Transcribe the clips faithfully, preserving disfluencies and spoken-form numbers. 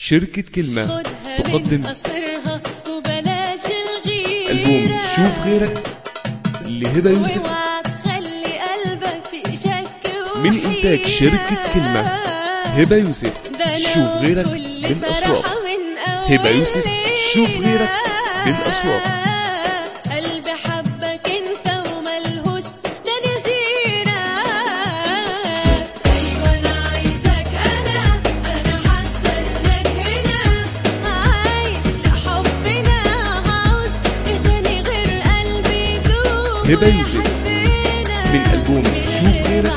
شركة كلمة تقدم وبلاش الغيرة ألبوم شوف غيرك لهبة يوسف خلي قلبك في شك من إنتاج شركة كلمة. هبة يوسف شوف غيرك بالأسواق. هبة يوسف شوف غيرك بالأسواق. قلبي حبك انت وملهوش تاني سيرة. ايوه انا عايزك انا انا حاسه انك هنا عايش لحبنا عاوز تاني غير قلبي يدوب. هبة يوسف من ألبوم شوف غيرك.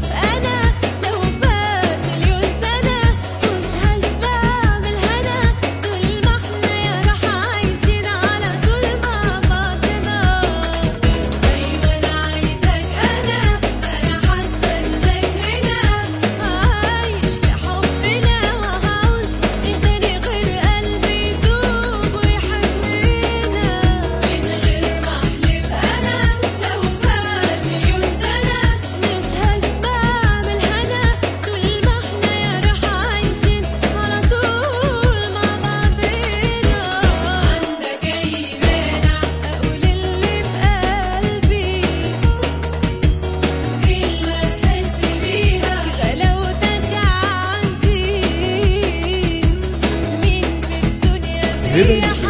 هبة يوسف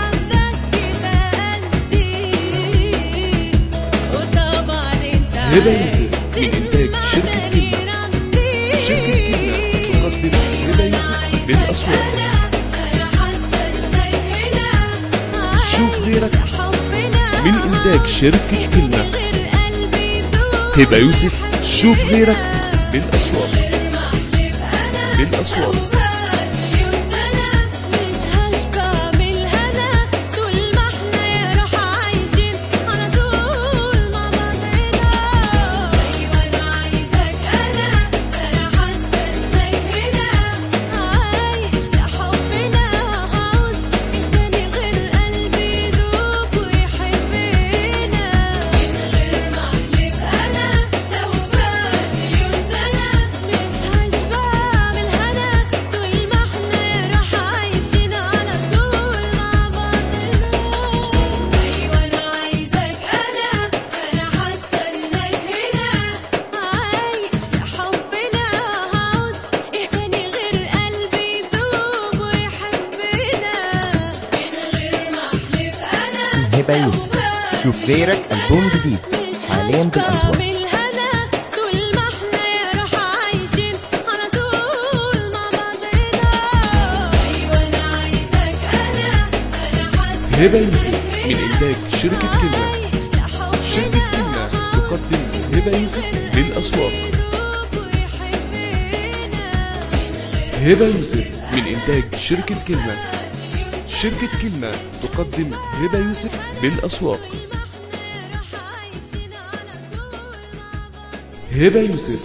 هبة يوسف من إنتاج شركة كلمة. شركة كلمة تقدم هبة يوسف بالأسواق. شوف غيرك من إنتاج شركة كلمة. هبة يوسف شوف غيرك بالأسواق. بالأسواق هبة يوسف شوف غيرك ألبوم جديد حاليا بالأسواق. هبة يوسف من إنتاج شركة كلمة. شركة كلمة تقدم هبة يوسف بالأسواق. هبة يوسف من إنتاج شركة كلمة. شركة كلمة تقدم هبة يوسف بالأسواق. هبة يوسف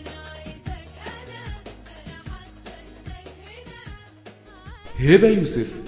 هبة يوسف